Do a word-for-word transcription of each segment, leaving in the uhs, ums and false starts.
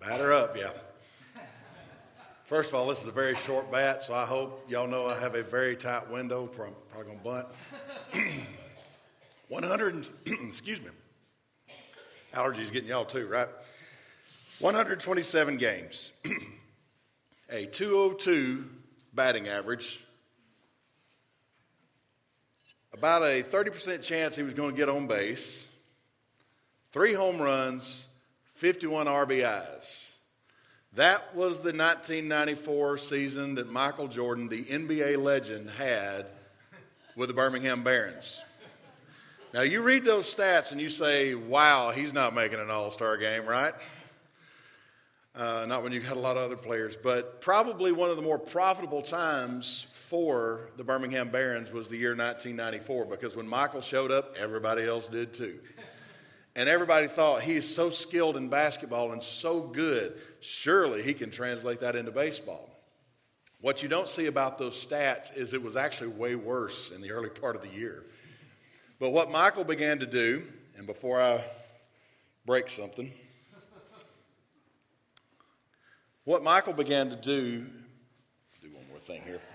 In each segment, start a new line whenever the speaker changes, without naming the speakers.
Batter up, yeah. First of all, this is a very short bat, so I hope y'all know I have a very tight window. Probably, probably going to bunt. one hundred, excuse me. Allergies getting y'all too, right? one hundred twenty-seven games. A two oh two batting average. About a thirty percent chance he was going to get on base. Three home runs, fifty-one R B Is. That was the nineteen ninety-four season that Michael Jordan, the N B A legend, had with the Birmingham Barons. Now, you read those stats and you say, wow, he's not making an all-star game, right? Uh, not when you got a lot of other players. But probably one of the more profitable times for the Birmingham Barons was the year nineteen ninety-four, because when Michael showed up, everybody else did too. And everybody thought, he is so skilled in basketball and so good, surely he can translate that into baseball. What you don't see about those stats is it was actually way worse in the early part of the year. But what Michael began to do, and before I break something, what Michael began to do, do one more thing here.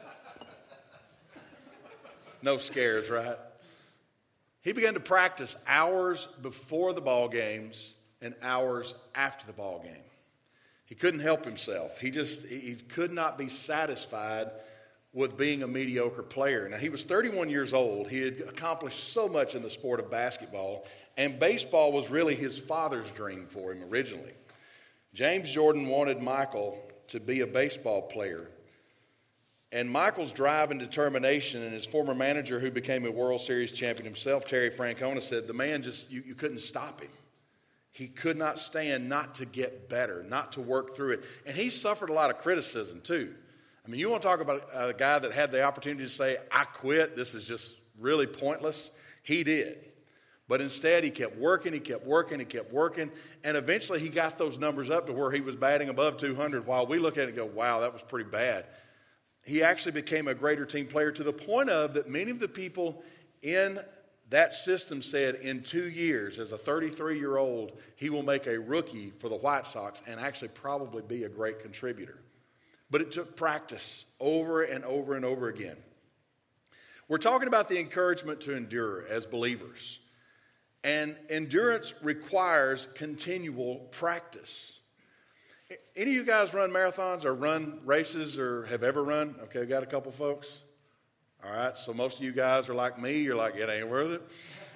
No scares, right? He began to practice hours before the ball games and hours after the ball game. He couldn't help himself. He just he could not be satisfied with being a mediocre player. Now, he was thirty-one years old. He had accomplished so much in the sport of basketball, and baseball was really his father's dream for him originally. James Jordan wanted Michael to be a baseball player. And Michael's drive and determination, and his former manager, who became a World Series champion himself, Terry Francona, said the man just, you, you couldn't stop him. He could not stand not to get better, not to work through it. And he suffered a lot of criticism too. I mean, you want to talk about a guy that had the opportunity to say, I quit, this is just really pointless? He did. But instead, he kept working, he kept working, he kept working, and eventually he got those numbers up to where he was batting above two hundred, while we look at it and go, wow, that was pretty bad. He actually became a greater team player, to the point of that many of the people in that system said in two years, as a thirty-three-year-old, he will make a rookie for the White Sox and actually probably be a great contributor. But it took practice over and over and over again. We're talking about the encouragement to endure as believers. And endurance requires continual practice. Any of you guys run marathons or run races or have ever run? Okay, we got a couple folks. All right, so most of you guys are like me. You're like, it ain't worth it.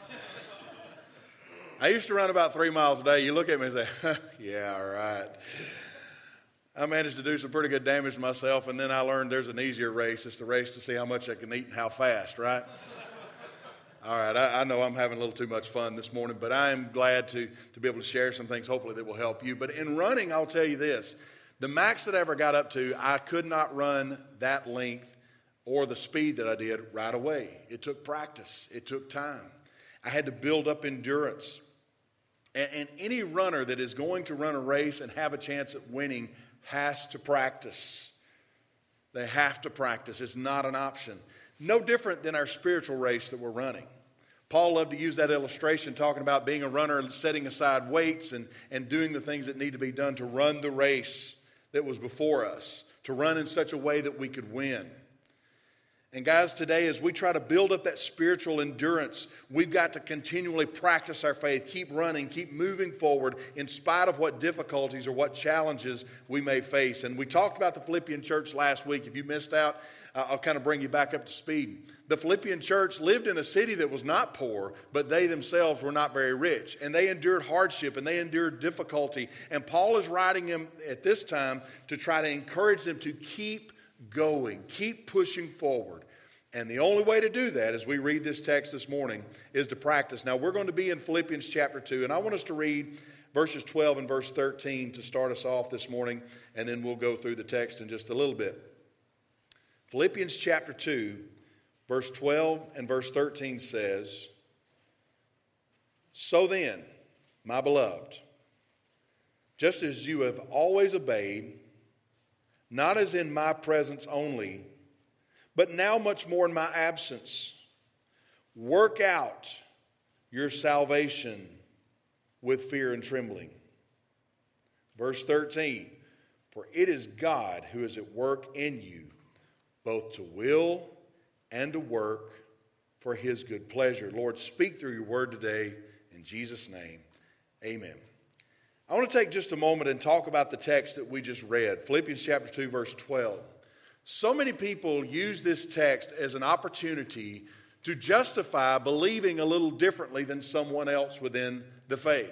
I used to run about three miles a day. You look at me and say, yeah, all right. I managed to do some pretty good damage to myself, and then I learned there's an easier race. It's the race to see how much I can eat and how fast, right? All right, I, I know I'm having a little too much fun this morning, but I am glad to, to be able to share some things, hopefully, that will help you. But in running, I'll tell you this. The max that I ever got up to, I could not run that length or the speed that I did right away. It took practice. It took time. I had to build up endurance. And, and any runner that is going to run a race and have a chance at winning has to practice. They have to practice. It's not an option. No different than our spiritual race that we're running. Paul loved to use that illustration, talking about being a runner and setting aside weights and, and doing the things that need to be done to run the race that was before us, to run in such a way that we could win. And guys, today as we try to build up that spiritual endurance, we've got to continually practice our faith, keep running, keep moving forward in spite of what difficulties or what challenges we may face. And we talked about the Philippian church last week. If you missed out, uh, I'll kind of bring you back up to speed. The Philippian church lived in a city that was not poor, but they themselves were not very rich. And they endured hardship and they endured difficulty. And Paul is writing them at this time to try to encourage them to keep going, keep pushing forward. And the only way to do that, as we read this text this morning, is to practice. Now, we're going to be in Philippians chapter two, and I want us to read verses twelve and verse thirteen to start us off this morning, and then we'll go through the text in just a little bit. Philippians chapter two, verse twelve and verse thirteen says, "So then, my beloved, just as you have always obeyed, not as in my presence only, but now much more in my absence, work out your salvation with fear and trembling. Verse thirteen, for it is God who is at work in you, both to will and to work for his good pleasure. Lord, speak through your word today in Jesus' name. Amen. I want to take just a moment and talk about the text that we just read, Philippians chapter two, verse twelve. So many people use this text as an opportunity to justify believing a little differently than someone else within the faith.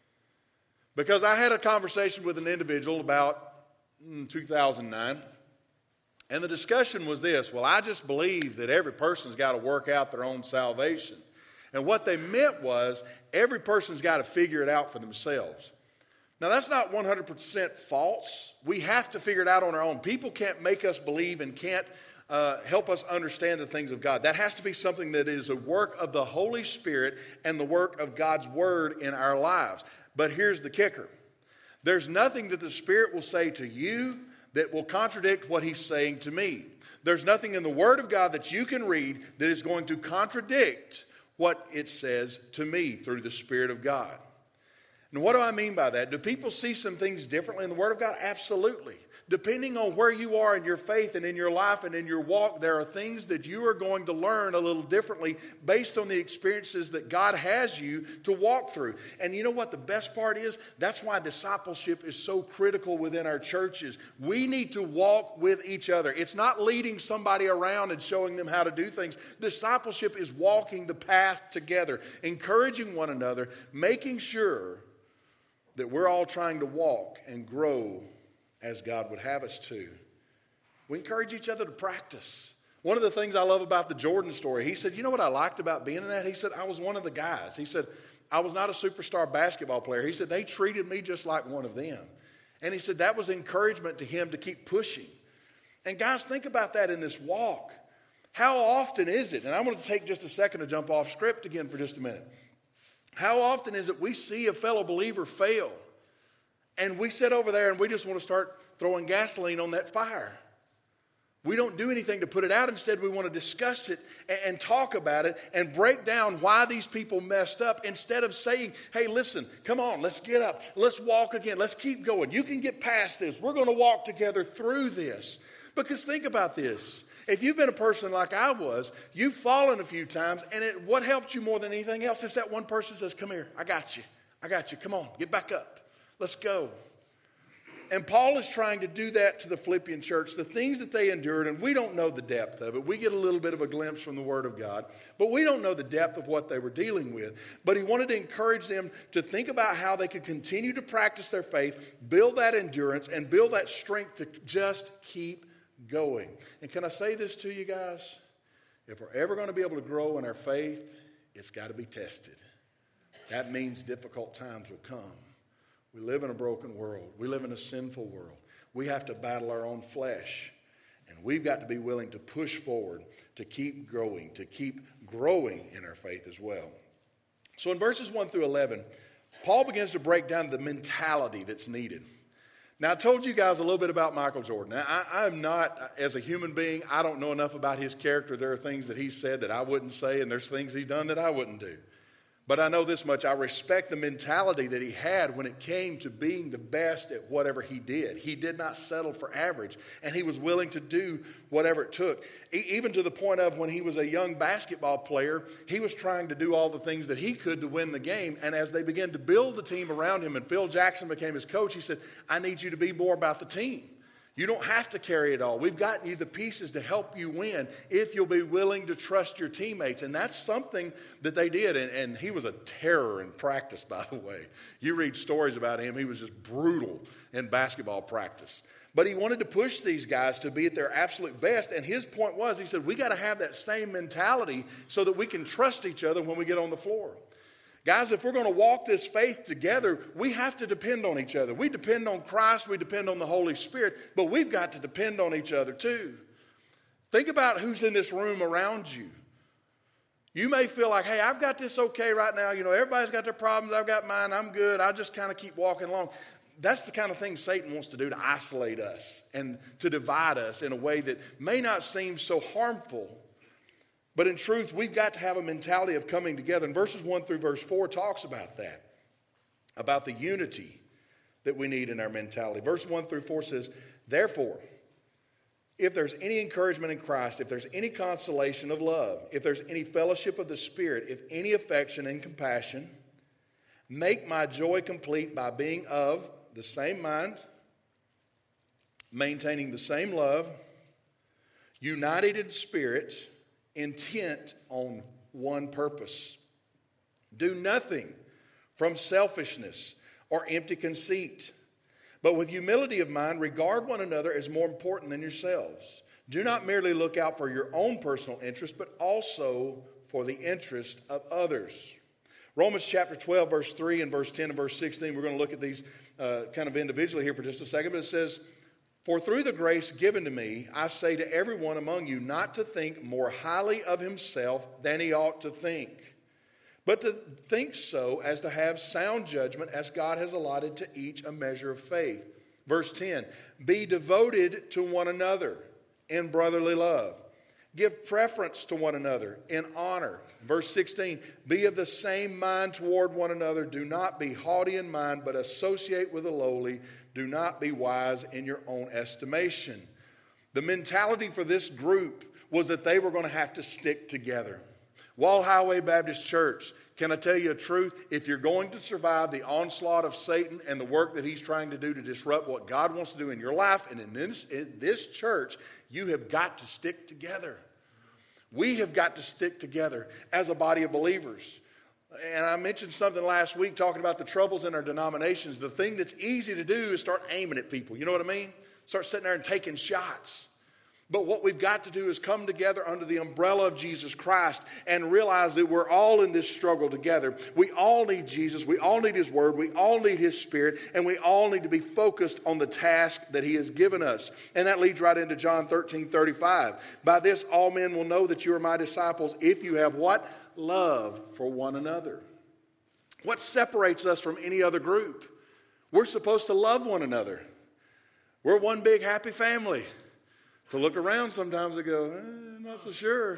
Because I had a conversation with an individual about mm, two thousand nine, and the discussion was this: well, I just believe that every person's got to work out their own salvation. And what they meant was every person's got to figure it out for themselves. Now, that's not one hundred percent false. We have to figure it out on our own. People can't make us believe and can't uh, help us understand the things of God. That has to be something that is a work of the Holy Spirit and the work of God's Word in our lives. But here's the kicker. There's nothing that the Spirit will say to you that will contradict what He's saying to me. There's nothing in the Word of God that you can read that is going to contradict what it says to me through the Spirit of God. And what do I mean by that? Do people see some things differently in the Word of God? Absolutely. Depending on where you are in your faith and in your life and in your walk, there are things that you are going to learn a little differently based on the experiences that God has you to walk through. And you know what the best part is? That's why discipleship is so critical within our churches. We need to walk with each other. It's not leading somebody around and showing them how to do things. Discipleship is walking the path together, encouraging one another, making sure that we're all trying to walk and grow as God would have us to. We encourage each other to practice. One of the things I love about the Jordan story, he said, you know what I liked about being in that? He said, I was one of the guys. He said, I was not a superstar basketball player. He said, they treated me just like one of them. And he said that was encouragement to him to keep pushing. And guys, think about that in this walk. How often is it, and I'm going to take just a second to jump off script again for just a minute. How often is it we see a fellow believer fail and we sit over there and we just want to start throwing gasoline on that fire? We don't do anything to put it out. Instead, we want to discuss it and, and talk about it and break down why these people messed up instead of saying, hey, listen, come on, let's get up. Let's walk again. Let's keep going. You can get past this. We're going to walk together through this. Because think about this. If you've been a person like I was, you've fallen a few times, and it, what helped you more than anything else is that one person says, come here, I got you. I got you. Come on, get back up. Let's go. And Paul is trying to do that to the Philippian church, the things that they endured, and we don't know the depth of it. We get a little bit of a glimpse from the Word of God, but we don't know the depth of what they were dealing with. But he wanted to encourage them to think about how they could continue to practice their faith, build that endurance, and build that strength to just keep going. And can I say this to you guys? If we're ever going to be able to grow in our faith, it's got to be tested. That means difficult times will come. We live in a broken world. We live in a sinful world. We have to battle our own flesh. And we've got to be willing to push forward, to keep growing, to keep growing in our faith as well. So in verses one through eleven, Paul begins to break down the mentality that's needed. Now, I told you guys a little bit about Michael Jordan. Now, I, I'm not, as a human being, I don't know enough about his character. There are things that he's said that I wouldn't say, and there's things he's done that I wouldn't do. But I know this much. I respect the mentality that he had when it came to being the best at whatever he did. He did not settle for average, and he was willing to do whatever it took. E- even to the point of when he was a young basketball player, he was trying to do all the things that he could to win the game. And as they began to build the team around him and Phil Jackson became his coach, he said, I need you to be more about the team. You don't have to carry it all. We've gotten you the pieces to help you win if you'll be willing to trust your teammates. And that's something that they did. And, and he was a terror in practice, by the way. You read stories about him. He was just brutal in basketball practice. But he wanted to push these guys to be at their absolute best. And his point was, he said, we got to have that same mentality so that we can trust each other when we get on the floor. Guys, if we're going to walk this faith together, we have to depend on each other. We depend on Christ, we depend on the Holy Spirit, but we've got to depend on each other too. Think about who's in this room around you. You may feel like, hey, I've got this okay right now. You know, everybody's got their problems. I've got mine. I'm good. I'll just kind of keep walking along. That's the kind of thing Satan wants to do, to isolate us and to divide us in a way that may not seem so harmful. But in truth, we've got to have a mentality of coming together. And verses one through verse four talks about that, about the unity that we need in our mentality. Verse one through four says, therefore, if there's any encouragement in Christ, if there's any consolation of love, if there's any fellowship of the Spirit, if any affection and compassion, make my joy complete by being of the same mind, maintaining the same love, united in spirit, intent on one purpose. Do nothing from selfishness or empty conceit, but with humility of mind, regard one another as more important than yourselves. Do not merely look out for your own personal interest, but also for the interest of others. Romans chapter twelve, verse three and verse ten and verse sixteen, we're going to look at these uh, kind of individually here for just a second, but it says, for through the grace given to me, I say to everyone among you not to think more highly of himself than he ought to think, but to think so as to have sound judgment, as God has allotted to each a measure of faith. Verse ten, be devoted to one another in brotherly love. Give preference to one another in honor. Verse sixteen, be of the same mind toward one another. Do not be haughty in mind, but associate with the lowly. Do not be wise in your own estimation. The mentality for this group was that they were going to have to stick together. Wall Highway Baptist Church, can I tell you a truth? If you're going to survive the onslaught of Satan and the work that he's trying to do to disrupt what God wants to do in your life and in this, in this church, you have got to stick together. We have got to stick together as a body of believers. And I mentioned something last week talking about the troubles in our denominations. The thing that's easy to do is start aiming at people. You know what I mean? Start sitting there and taking shots. But what we've got to do is come together under the umbrella of Jesus Christ and realize that we're all in this struggle together. We all need Jesus. We all need His Word. We all need His Spirit. And we all need to be focused on the task that He has given us. And that leads right into John thirteen thirty-five. By this all men will know that you are my disciples if you have what? Love for one another. What separates us from any other group? We're supposed to love one another. We're one big happy family. To look around sometimes and go, eh, not so sure.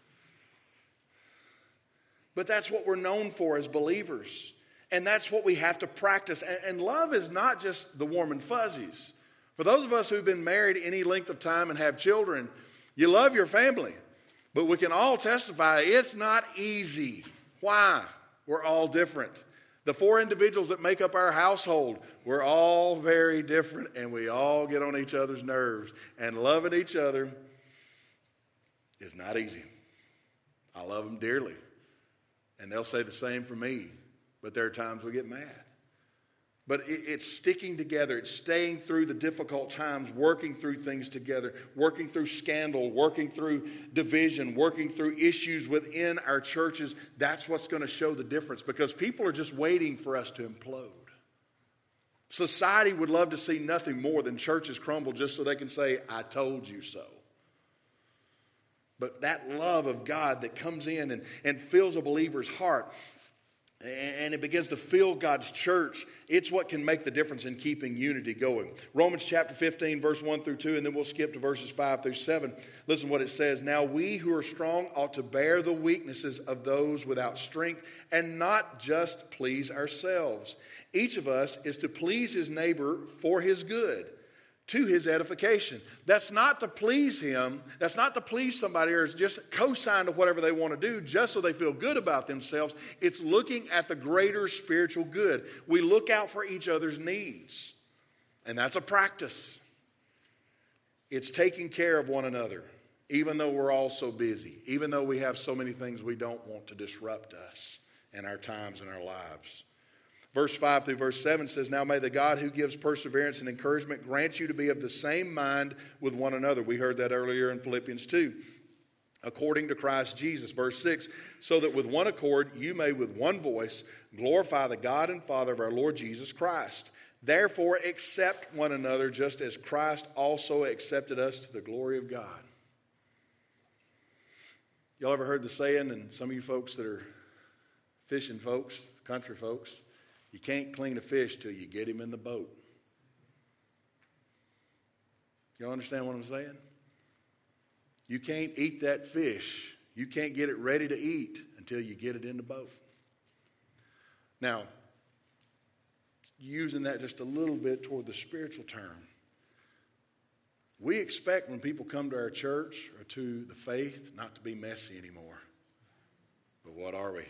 But that's what we're known for as believers. And that's what we have to practice. And, and love is not just the warm and fuzzies. For those of us who've been married any length of time and have children, you love your family. But we can all testify it's not easy. Why? We're all different. The four individuals that make up our household, we're all very different, and we all get on each other's nerves. And loving each other is not easy. I love them dearly, and they'll say the same for me, but there are times we get mad. But it's sticking together. It's staying through the difficult times, working through things together, working through scandal, working through division, working through issues within our churches. That's what's going to show the difference, because people are just waiting for us to implode. Society would love to see nothing more than churches crumble just so they can say, I told you so. But that love of God that comes in and, and fills a believer's heart, and it begins to fill God's church, it's what can make the difference in keeping unity going. Romans chapter fifteen, verse one through two, and then we'll skip to verses five through seven. Listen what it says. Now we who are strong ought to bear the weaknesses of those without strength and not just please ourselves. Each of us is to please his neighbor for his good, to his edification. That's not to please him. That's not to please somebody or just co-sign to whatever they want to do just so they feel good about themselves. It's looking at the greater spiritual good. We look out for each other's needs. And that's a practice. It's taking care of one another, even though we're all so busy, even though we have so many things we don't want to disrupt us in our times and our lives. Verse five through verse seven says, now may the God who gives perseverance and encouragement grant you to be of the same mind with one another. We heard that earlier in Philippians two. According to Christ Jesus. Verse six, so that with one accord you may with one voice glorify the God and Father of our Lord Jesus Christ. Therefore accept one another just as Christ also accepted us to the glory of God. Y'all ever heard the saying, and some of you folks that are fishing folks, country folks, you can't clean a fish till you get him in the boat. Y'all understand what I'm saying? You can't eat that fish. You can't get it ready to eat until you get it in the boat. Now, using that just a little bit toward the spiritual term. We expect when people come to our church or to the faith not to be messy anymore. But what are we?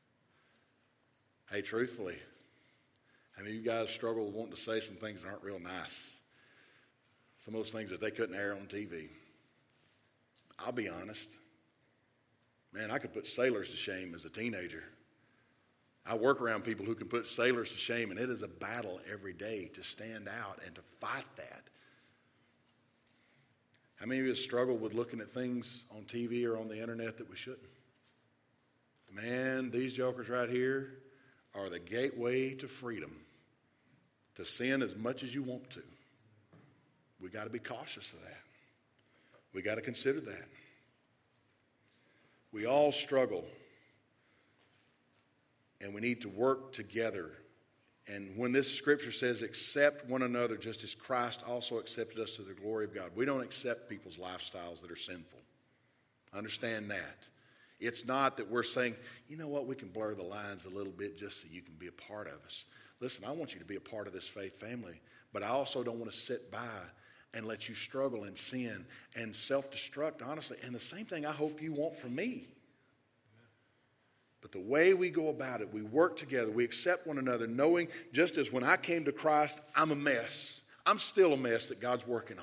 Hey, truthfully, how many of you guys struggle with wanting to say some things that aren't real nice? Some of those things that they couldn't air on T V. I'll be honest. Man, I could put sailors to shame as a teenager. I work around people who can put sailors to shame, and it is a battle every day to stand out and to fight that. How many of us struggle with looking at things on T V or on the internet that we shouldn't? Man, these jokers right here are the gateway to freedom, to sin as much as you want to. We got to be cautious of that. We got to consider that. We all struggle, and we need to work together. And when this scripture says, accept one another just as Christ also accepted us to the glory of God, we don't accept people's lifestyles that are sinful. Understand that. It's not that we're saying, you know what, we can blur the lines a little bit just so you can be a part of us. Listen, I want you to be a part of this faith family, but I also don't want to sit by and let you struggle in sin and self-destruct, honestly. And the same thing I hope you want from me. But the way we go about it, we work together, we accept one another, knowing just as when I came to Christ, I'm a mess. I'm still a mess that God's working on.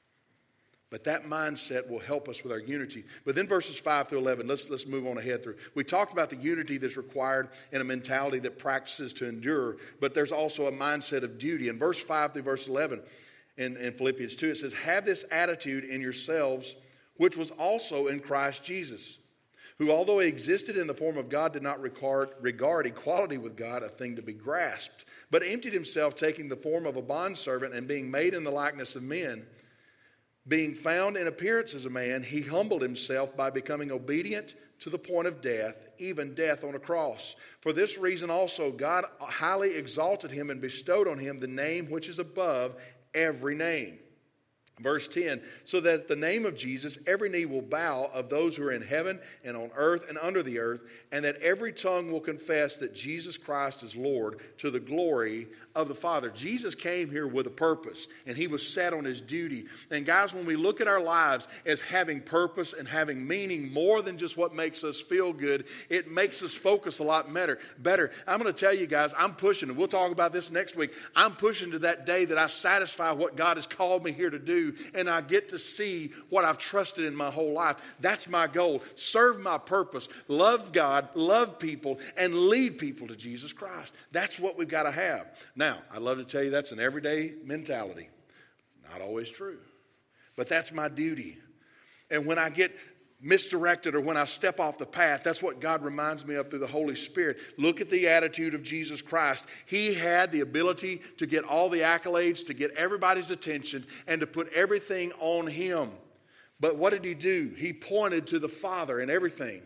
But that mindset will help us with our unity. But then verses five through eleven, let's, let's move on ahead through. We talked about the unity that's required in a mentality that practices to endure, but there's also a mindset of duty. In verse five through verse eleven, in, in Philippians two, it says, have this attitude in yourselves, which was also in Christ Jesus, who, although he existed in the form of God, did not regard, regard equality with God a thing to be grasped, but emptied himself, taking the form of a bondservant and being made in the likeness of men. Being found in appearance as a man, he humbled himself by becoming obedient to the point of death, even death on a cross. For this reason also God highly exalted him and bestowed on him the name which is above every name. Verse ten, so that at the name of Jesus every knee will bow, of those who are in heaven and on earth and under the earth, and that every tongue will confess that Jesus Christ is Lord, to the glory of the Father. Jesus came here with a purpose, and he was set on his duty. And guys, when we look at our lives as having purpose and having meaning more than just what makes us feel good, it makes us focus a lot better. Better. I'm going to tell you guys, I'm pushing, and we'll talk about this next week, I'm pushing to that day that I satisfy what God has called me here to do, and I get to see what I've trusted in my whole life. That's my goal. Serve my purpose. Love God, love people, and lead people to Jesus Christ. That's what we've got to have. Now, I'd love to tell you that's an everyday mentality. Not always true. But that's my duty. And when I get misdirected or when I step off the path, that's what God reminds me of through the Holy Spirit. Look at the attitude of Jesus Christ. He had the ability to get all the accolades, to get everybody's attention, and to put everything on him. But what did he do? He pointed to the Father in everything.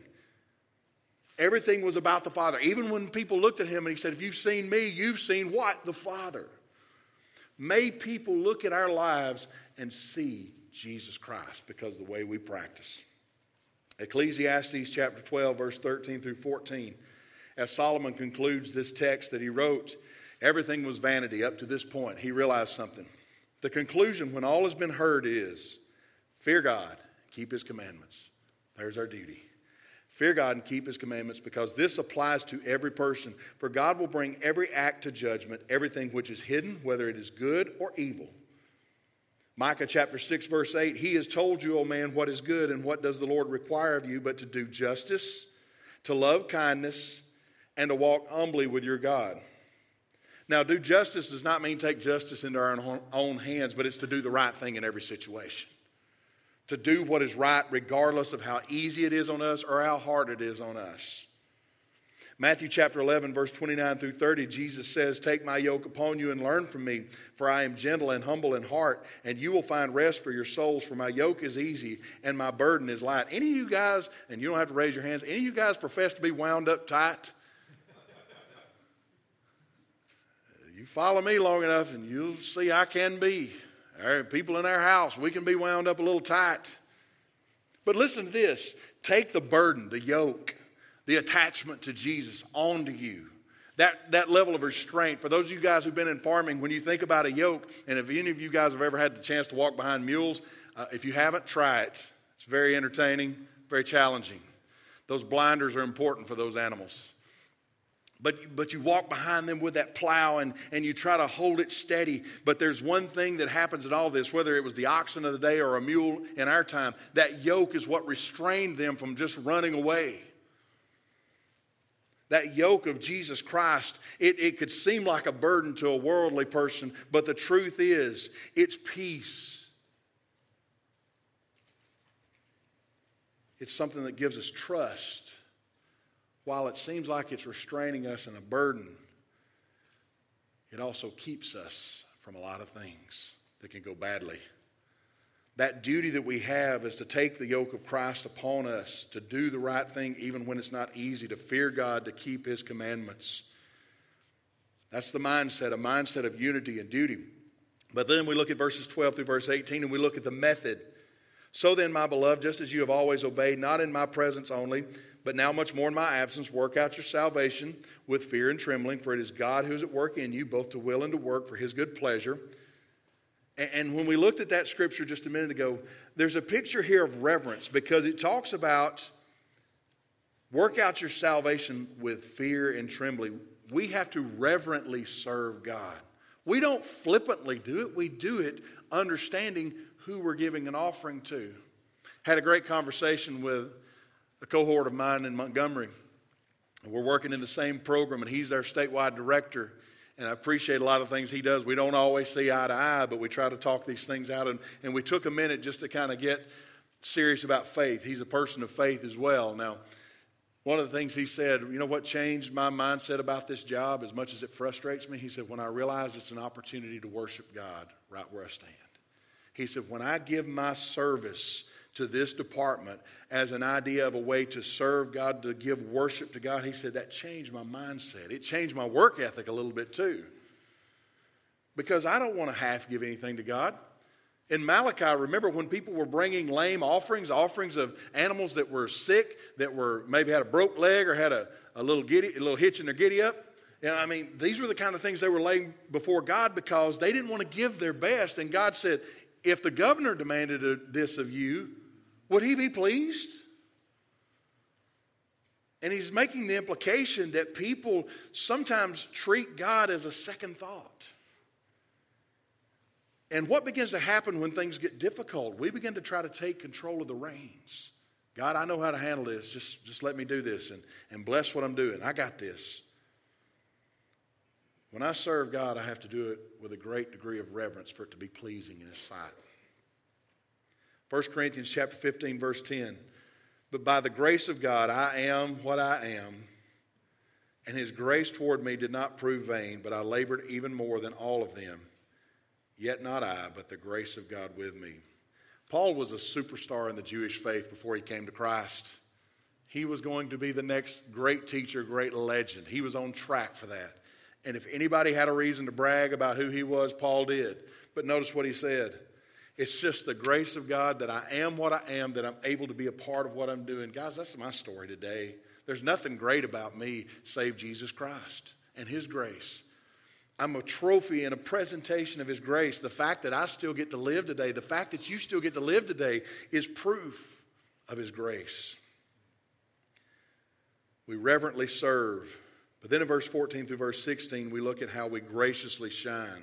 Everything was about the Father. Even when people looked at him and he said, if you've seen me, you've seen what? The Father. May people look at our lives and see Jesus Christ because of the way we practice. Ecclesiastes chapter twelve, verse thirteen through fourteen. As Solomon concludes this text that he wrote, everything was vanity up to this point. He realized something. The conclusion when all has been heard is, fear God, keep his commandments. There's our duty. Fear God and keep his commandments, because this applies to every person. For God will bring every act to judgment, everything which is hidden, whether it is good or evil. Micah chapter six, verse eight, he has told you, O man, what is good, and what does the Lord require of you, but to do justice, to love kindness, and to walk humbly with your God. Now, do justice does not mean take justice into our own hands, but it's to do the right thing in every situation. To do what is right regardless of how easy it is on us or how hard it is on us. Matthew chapter eleven, verse twenty-nine through thirty, Jesus says, take my yoke upon you and learn from me, for I am gentle and humble in heart, and you will find rest for your souls, for my yoke is easy and my burden is light. Any of you guys, and you don't have to raise your hands, any of you guys profess to be wound up tight? You follow me long enough and you'll see I can be. Our people in our house, we can be wound up a little tight. But listen to this. Take the burden, the yoke, the attachment to Jesus onto you. That, that level of restraint. For those of you guys who've been in farming, when you think about a yoke, and if any of you guys have ever had the chance to walk behind mules, uh, if you haven't, try it. It's very entertaining, very challenging. Those blinders are important for those animals. But, but you walk behind them with that plow and, and you try to hold it steady. But there's one thing that happens in all this, whether it was the oxen of the day or a mule in our time, that yoke is what restrained them from just running away. That yoke of Jesus Christ, it, it could seem like a burden to a worldly person, but the truth is, it's peace. It's something that gives us trust. While it seems like it's restraining us and a burden, it also keeps us from a lot of things that can go badly. That duty that we have is to take the yoke of Christ upon us, to do the right thing even when it's not easy, to fear God, to keep His commandments. That's the mindset, a mindset of unity and duty. But then we look at verses twelve through verse eighteen and we look at the method. So then, my beloved, just as you have always obeyed, not in my presence only, but now much more in my absence, work out your salvation with fear and trembling, for it is God who is at work in you, both to will and to work for His good pleasure. And when we looked at that scripture just a minute ago, there's a picture here of reverence because it talks about work out your salvation with fear and trembling. We have to reverently serve God. We don't flippantly do it. We do it understanding who we're giving an offering to. Had a great conversation with a cohort of mine in Montgomery. We're working in the same program, and he's our statewide director. And I appreciate a lot of things he does. We don't always see eye to eye, but we try to talk these things out. And, and we took a minute just to kind of get serious about faith. He's a person of faith as well. Now, one of the things he said, you know what changed my mindset about this job as much as it frustrates me? He said, when I realize it's an opportunity to worship God right where I stand. He said, when I give my service to this department as an idea of a way to serve God, to give worship to God, he said that changed my mindset. It changed my work ethic a little bit too. Because I don't want to half give anything to God. In Malachi, remember when people were bringing lame offerings, offerings of animals that were sick, that were maybe had a broke leg or had a, a little giddy, a little hitch in their giddy up. You know, I mean, these were the kind of things they were laying before God because they didn't want to give their best. And God said, if the governor demanded this of you, would he be pleased? And he's making the implication that people sometimes treat God as a second thought. And what begins to happen when things get difficult? We begin to try to take control of the reins. God, I know how to handle this. Just, just let me do this and, and bless what I'm doing. I got this. When I serve God, I have to do it with a great degree of reverence for it to be pleasing in His sight. First Corinthians chapter fifteen, verse ten. But by the grace of God, I am what I am, and His grace toward me did not prove vain, but I labored even more than all of them. Yet not I, but the grace of God with me. Paul was a superstar in the Jewish faith before he came to Christ. He was going to be the next great teacher, great legend. He was on track for that. And if anybody had a reason to brag about who he was, Paul did. But notice what he said. It's just the grace of God that I am what I am, that I'm able to be a part of what I'm doing. Guys, that's my story today. There's nothing great about me save Jesus Christ and His grace. I'm a trophy and a presentation of His grace. The fact that I still get to live today, the fact that you still get to live today is proof of His grace. We reverently serve. But then in verse fourteen through verse sixteen, we look at how we graciously shine.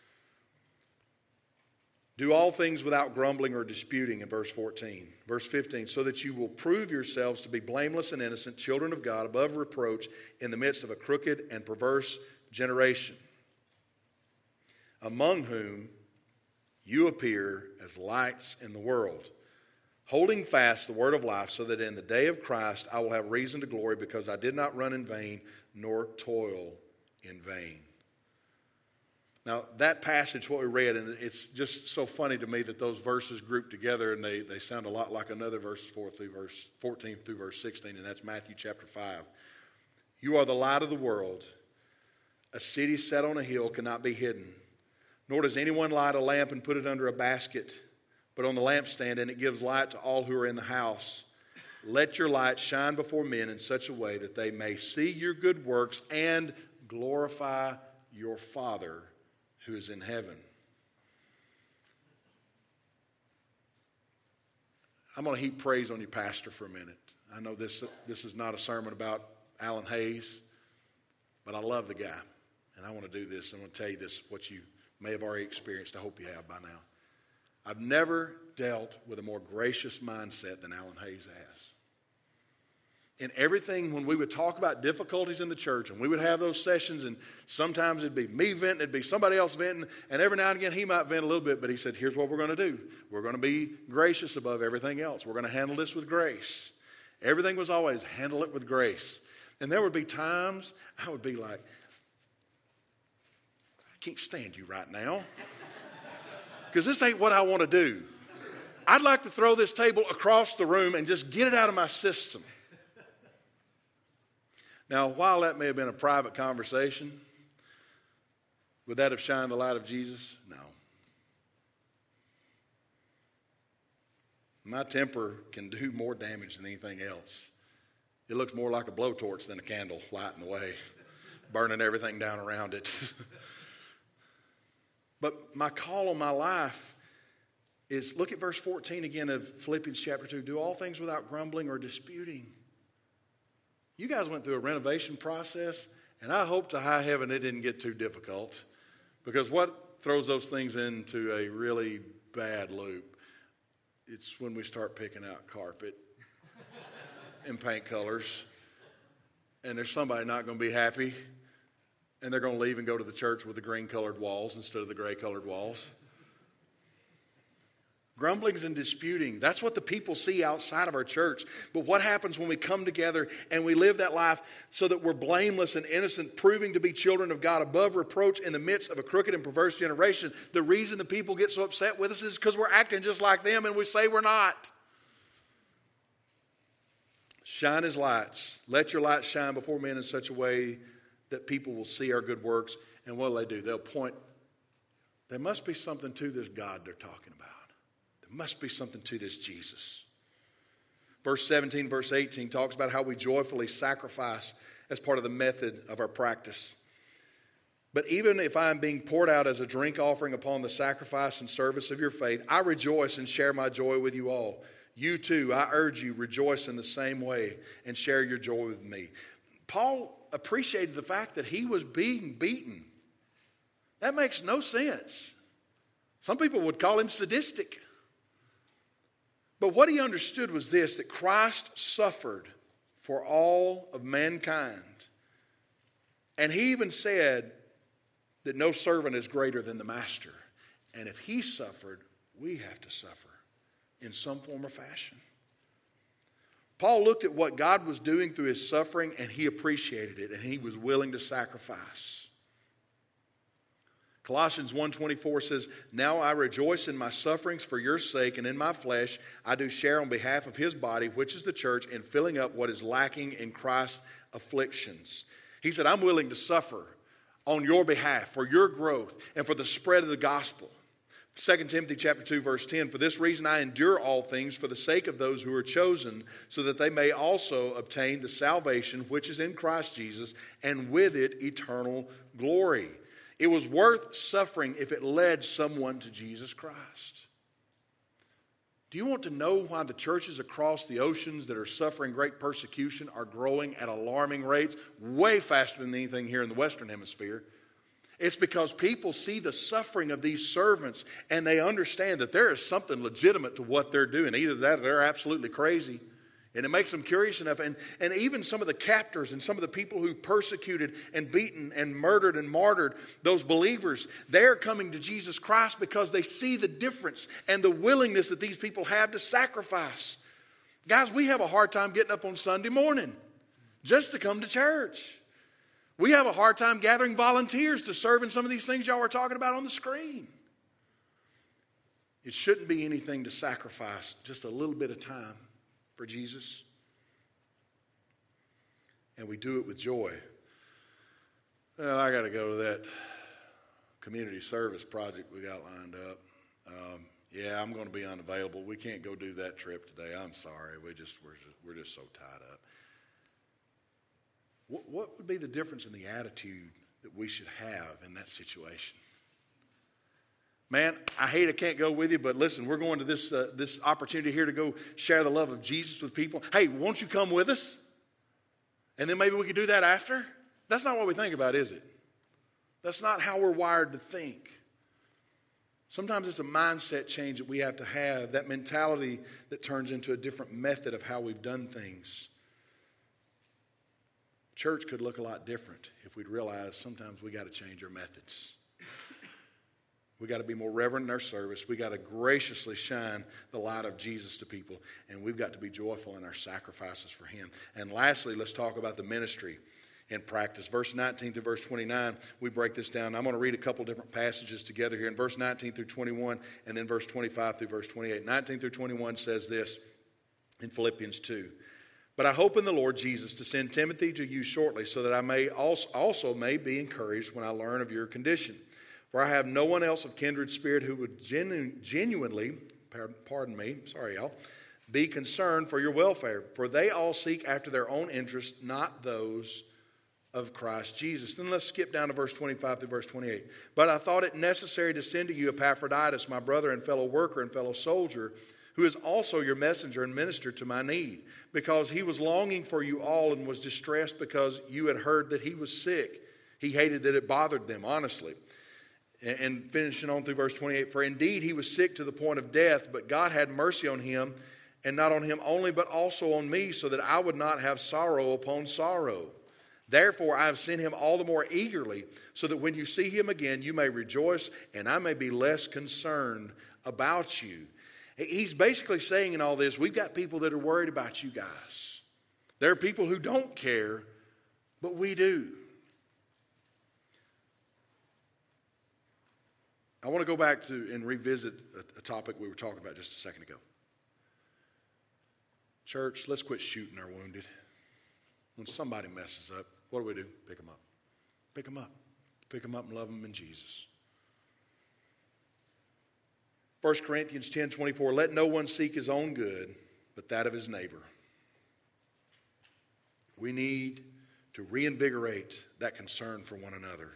Do all things without grumbling or disputing in verse fourteen. Verse fifteen, so that you will prove yourselves to be blameless and innocent, children of God, above reproach, in the midst of a crooked and perverse generation, among whom you appear as lights in the world, holding fast the word of life, so that in the day of Christ I will have reason to glory, because I did not run in vain, nor toil in vain. Now, that passage, what we read, and it's just so funny to me that those verses group together, and they, they sound a lot like another verse, four through verse fourteen through verse sixteen, and that's Matthew chapter five. You are the light of the world. A city set on a hill cannot be hidden. Nor does anyone light a lamp and put it under a basket, but on the lampstand, and it gives light to all who are in the house. Let your light shine before men in such a way that they may see your good works and glorify your Father who is in heaven. I'm going to heap praise on your pastor for a minute. I know this, this is not a sermon about Alan Hayes, but I love the guy. And I want to do this. I'm going to tell you this, what you may have already experienced. I hope you have by now. I've never dealt with a more gracious mindset than Alan Hayes has. In everything, when we would talk about difficulties in the church, and we would have those sessions, and sometimes it'd be me venting, it'd be somebody else venting, and every now and again he might vent a little bit, but he said, here's what we're going to do. We're going to be gracious above everything else. We're going to handle this with grace. Everything was always handle it with grace. And there would be times I would be like, I can't stand you right now, because this ain't what I want to do. I'd like to throw this table across the room and just get it out of my system. Now, while that may have been a private conversation, would that have shined the light of Jesus? No. My temper can do more damage than anything else. It looks more like a blowtorch than a candle lighting away, burning everything down around it. But my call on my life is, look at verse fourteen again of Philippians chapter two. Do all things without grumbling or disputing. You guys went through a renovation process, and I hope to high heaven it didn't get too difficult, because what throws those things into a really bad loop, it's when we start picking out carpet and paint colors, and there's somebody not going to be happy, and they're going to leave and go to the church with the green-colored walls instead of the gray-colored walls. Grumblings and disputing, that's what the people see outside of our church. But what happens when we come together and we live that life so that we're blameless and innocent, proving to be children of God above reproach in the midst of a crooked and perverse generation? The reason the people get so upset with us is because we're acting just like them and we say we're not. Shine as lights. Let your light shine before men in such a way that people will see our good works. And what do they do? They'll point. There must be something to this God they're talking about. There must be something to this Jesus. Verse seventeen, verse eighteen talks about how we joyfully sacrifice as part of the method of our practice. But even if I am being poured out as a drink offering upon the sacrifice and service of your faith, I rejoice and share my joy with you all. You too, I urge you, rejoice in the same way and share your joy with me. Paul appreciated the fact that he was being beaten. That makes no sense. Some people would call him sadistic. But what he understood was this, that Christ suffered for all of mankind. And he even said that no servant is greater than the master. And if he suffered, we have to suffer in some form or fashion. Paul looked at what God was doing through his suffering, and he appreciated it, and he was willing to sacrifice. Colossians one twenty-four says, now I rejoice in my sufferings for your sake, and in my flesh I do share on behalf of his body, which is the church, in filling up what is lacking in Christ's afflictions. He said, I'm willing to suffer on your behalf for your growth and for the spread of the gospel. Second Timothy chapter two, verse ten, for this reason I endure all things for the sake of those who are chosen, so that they may also obtain the salvation which is in Christ Jesus, and with it eternal glory. It was worth suffering if it led someone to Jesus Christ. Do you want to know why the churches across the oceans that are suffering great persecution are growing at alarming rates, way faster than anything here in the Western Hemisphere? It's because people see the suffering of these servants and they understand that there is something legitimate to what they're doing. Either that or they're absolutely crazy. And it makes them curious enough. And, and even some of the captors and some of the people who persecuted and beaten and murdered and martyred those believers, they're coming to Jesus Christ because they see the difference and the willingness that these people have to sacrifice. Guys, we have a hard time getting up on Sunday morning just to come to church. We have a hard time gathering volunteers to serve in some of these things y'all are talking about on the screen. It shouldn't be anything to sacrifice just a little bit of time for Jesus. And we do it with joy. Well, I got to go to that community service project we got lined up. Um, yeah, I'm going to be unavailable. We can't go do that trip today. I'm sorry. We just we're just, we're just so tied up. What, what would be the difference in the attitude that we should have in that situation? Man, I hate I can't go with you, but listen, we're going to this uh, this opportunity here to go share the love of Jesus with people. Hey, won't you come with us? And then maybe we could do that after? That's not what we think about, is it? That's not how we're wired to think. Sometimes it's a mindset change that we have to have, that mentality that turns into a different method of how we've done things. Church could look a lot different if we'd realize sometimes we got to change our methods. We got to be more reverent in our service. We got to graciously shine the light of Jesus to people. And we've got to be joyful in our sacrifices for him. And lastly, let's talk about the ministry in practice. Verse nineteen through verse twenty-nine, we break this down. I'm going to read a couple different passages together here. In verse nineteen through twenty-one, and then verse twenty-five through verse twenty-eight. nineteen through twenty-one says this in Philippians two. But I hope in the Lord Jesus to send Timothy to you shortly, so that I may also, also may be encouraged when I learn of your condition. For I have no one else of kindred spirit who would genu- genuinely, pardon me, sorry y'all, be concerned for your welfare. For they all seek after their own interests, not those of Christ Jesus. Then let's skip down to verse twenty-five through verse twenty-eight. But I thought it necessary to send to you Epaphroditus, my brother and fellow worker and fellow soldier, who is also your messenger and minister to my need, because he was longing for you all and was distressed because you had heard that he was sick. He hated that it bothered them, honestly. And finishing on through verse twenty-eight, for indeed he was sick to the point of death, but God had mercy on him, and not on him only, but also on me, so that I would not have sorrow upon sorrow. Therefore I have sent him all the more eagerly, so that when you see him again, you may rejoice, and I may be less concerned about you. He's basically saying in all this, we've got people that are worried about you guys. There are people who don't care, but we do. I want to go back to and revisit a, a topic we were talking about just a second ago. Church, let's quit shooting our wounded. When somebody messes up, what do we do? Pick them up. Pick them up. Pick them up and love them in Jesus. First Corinthians ten twenty-four, let no one seek his own good, but that of his neighbor. We need to reinvigorate that concern for one another.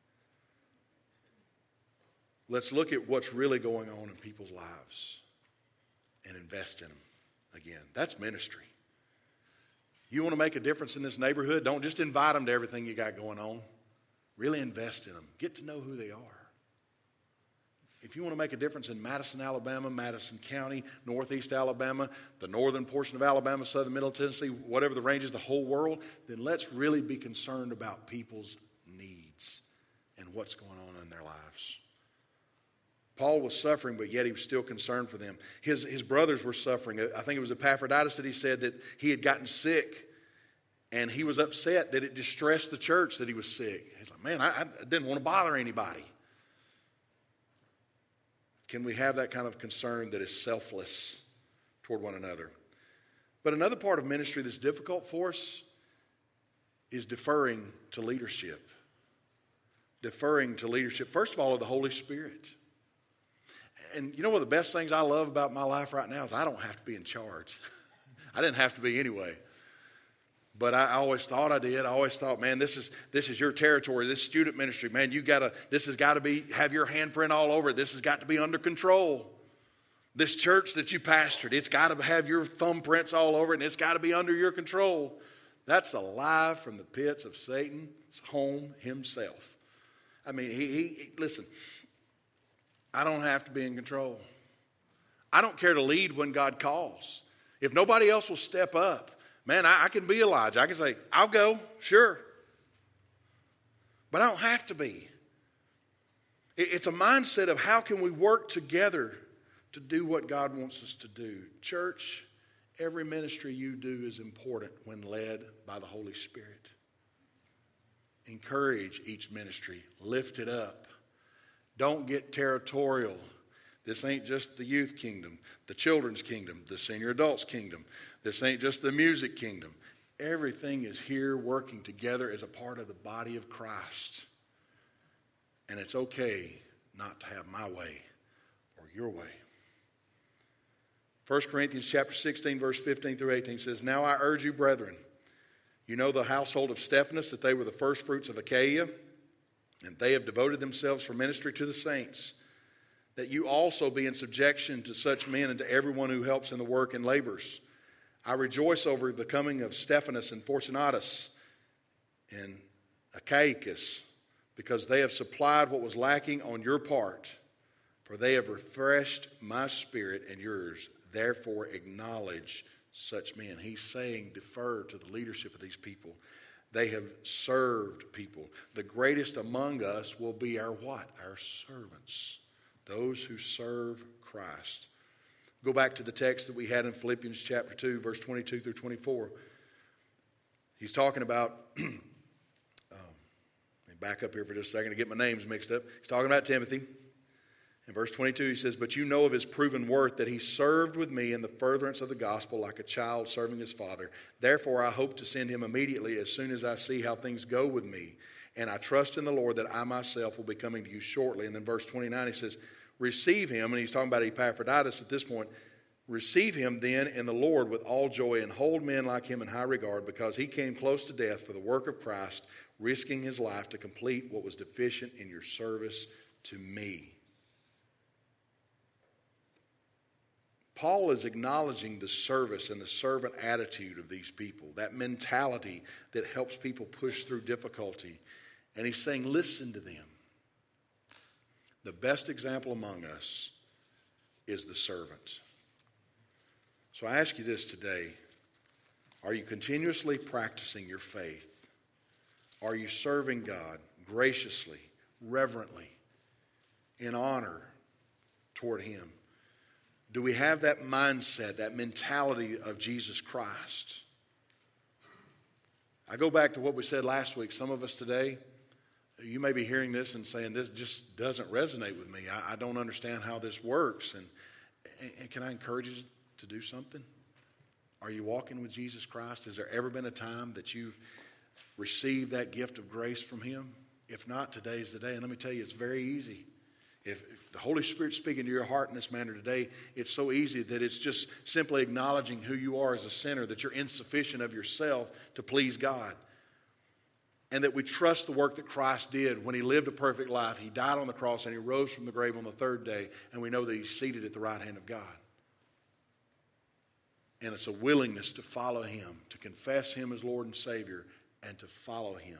Let's look at what's really going on in people's lives and invest in them again. That's ministry. You want to make a difference in this neighborhood? Don't just invite them to everything you got going on. Really invest in them. Get to know who they are. If you want to make a difference in Madison, Alabama, Madison County, Northeast Alabama, the northern portion of Alabama, southern middle Tennessee, whatever the range is, the whole world, then let's really be concerned about people's needs and what's going on in their lives. Paul was suffering, but yet he was still concerned for them. His, his brothers were suffering. I think it was Epaphroditus that he said that he had gotten sick, and he was upset that it distressed the church that he was sick. He's like, man, I, I didn't want to bother anybody. Can we have that kind of concern that is selfless toward one another? But another part of ministry that's difficult for us is deferring to leadership. Deferring to leadership, first of all, of the Holy Spirit. And you know one of the best things I love about my life right now is I don't have to be in charge. I didn't have to be anyway. But I always thought I did. I always thought, man, this is this is your territory. This student ministry, man, you gotta. This has got to be have your handprint all over it. This has got to be under control. This church that you pastored, it's got to have your thumbprints all over it, and it's got to be under your control. That's a lie from the pits of Satan's home himself. I mean, he, he listen. I don't have to be in control. I don't care to lead when God calls. If nobody else will step up, man, I, I can be Elijah. I can say, I'll go, sure. But I don't have to be. It, it's a mindset of how can we work together to do what God wants us to do. Church, every ministry you do is important when led by the Holy Spirit. Encourage each ministry. Lift it up. Don't get territorial. This ain't just the youth kingdom, the children's kingdom, the senior adults kingdom. This ain't just the music kingdom. Everything is here working together as a part of the body of Christ. And it's okay not to have my way or your way. First Corinthians chapter sixteen, verse fifteen through eighteen says, now I urge you, brethren, You know the household of Stephanas, that they were the first fruits of Achaia, and they have devoted themselves for ministry to the saints, that you also be in subjection to such men and to everyone who helps in the work and labors. I rejoice over the coming of Stephanas and Fortunatus and Achaicus, because they have supplied what was lacking on your part, for they have refreshed my spirit and yours. Therefore acknowledge such men. He's saying defer to the leadership of these people. They have served people. The greatest among us will be our what? Our servants. Those who serve Christ. Go back to the text that we had in Philippians chapter two, verse twenty-two through twenty-four. He's talking about, um, let me back up here for just a second to get my names mixed up. He's talking about Timothy. In verse twenty-two, he says, but you know of his proven worth, that he served with me in the furtherance of the gospel like a child serving his father. Therefore, I hope to send him immediately as soon as I see how things go with me. And I trust in the Lord that I myself will be coming to you shortly. And then verse twenty-nine, he says, receive him, and he's talking about Epaphroditus at this point, receive him then in the Lord with all joy, and hold men like him in high regard, because he came close to death for the work of Christ, risking his life to complete what was deficient in your service to me. Paul is acknowledging the service and the servant attitude of these people, that mentality that helps people push through difficulty. And he's saying, listen to them. The best example among us is the servant. So I ask you this today. Are you continuously practicing your faith? Are you serving God graciously, reverently, in honor toward him? Do we have that mindset, that mentality of Jesus Christ? I go back to what we said last week. Some of us today, you may be hearing this and saying, this just doesn't resonate with me. I, I don't understand how this works. And, and can I encourage you to do something? Are you walking with Jesus Christ? Has there ever been a time that you've received that gift of grace from him? If not, today's the day. And let me tell you, it's very easy. If, if the Holy Spirit's speaking to your heart in this manner today, it's so easy that it's just simply acknowledging who you are as a sinner, that you're insufficient of yourself to please God. And that we trust the work that Christ did when he lived a perfect life. He died on the cross and he rose from the grave on the third day. And we know that he's seated at the right hand of God. And it's a willingness to follow him, to confess him as Lord and Savior, and to follow him.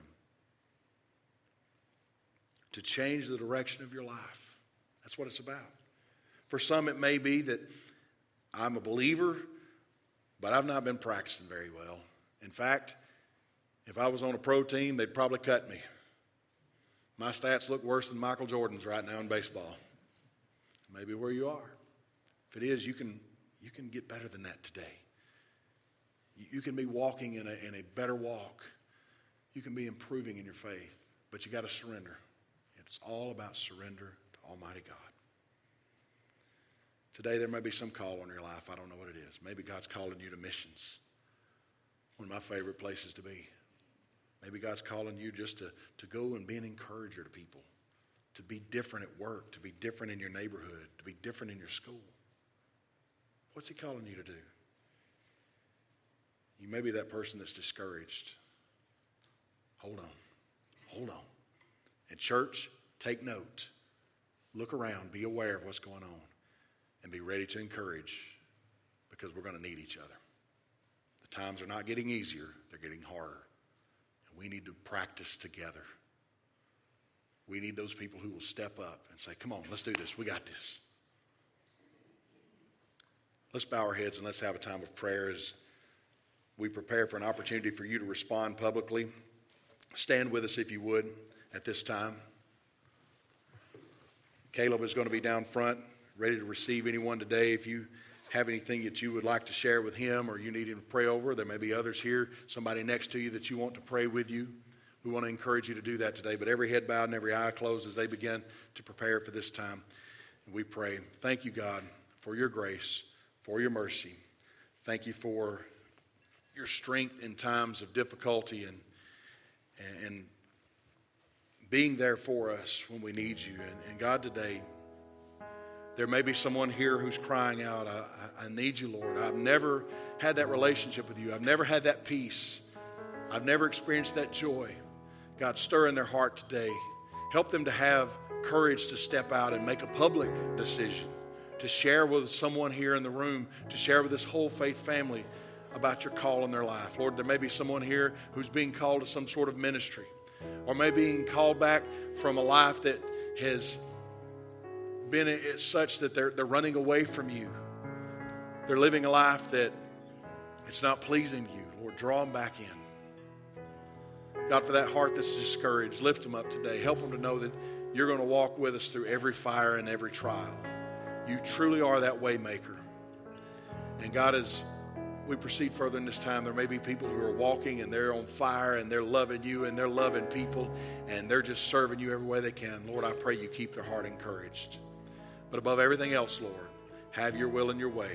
To change the direction of your life. That's what it's about. For some, it may be that I'm a believer, but I've not been practicing very well. In fact, if I was on a pro team, they'd probably cut me. My stats look worse than Michael Jordan's right now in baseball. Maybe where you are. If it is, you can you can get better than that today. You can be walking in a, in a better walk. You can be improving in your faith, but you got to surrender. It's all about surrender to Almighty God. Today there may be some call on your life. I don't know what it is. Maybe God's calling you to missions. One of my favorite places to be. Maybe God's calling you just to, to go and be an encourager to people. To be different at work. To be different in your neighborhood. To be different in your school. What's he calling you to do? You may be that person that's discouraged. Hold on. Hold on. And church, take note. Look around. Be aware of what's going on. And be ready to encourage, because we're going to need each other. The times are not getting easier. They're getting harder. And we need to practice together. We need those people who will step up and say, come on, let's do this. We got this. Let's bow our heads and let's have a time of prayer as we prepare for an opportunity for you to respond publicly. Stand with us if you would at this time. Caleb is going to be down front, ready to receive anyone today. If you have anything that you would like to share with him or you need him to pray over, there may be others here, somebody next to you that you want to pray with you. We want to encourage you to do that today. But every head bowed and every eye closed as they begin to prepare for this time. We pray. Thank you, God, for your grace, for your mercy. Thank you for your strength in times of difficulty and and being there for us when we need you. And, and God, today, there may be someone here who's crying out, I, I, I need you, Lord. I've never had that relationship with you. I've never had that peace. I've never experienced that joy. God, stir in their heart today. Help them to have courage to step out and make a public decision, to share with someone here in the room, to share with this whole faith family about your call in their life. Lord, there may be someone here who's being called to some sort of ministry, or maybe being called back from a life that has been such that they're, they're running away from you. They're living a life that it's not pleasing to you. Lord, draw them back in. God, for that heart that's discouraged, lift them up today. Help them to know that you're going to walk with us through every fire and every trial. You truly are that way maker. And God, as we proceed further in this time, there may be people who are walking and they're on fire and they're loving you and they're loving people and they're just serving you every way they can. Lord, I pray you keep their heart encouraged. But above everything else, Lord, have your will and your way.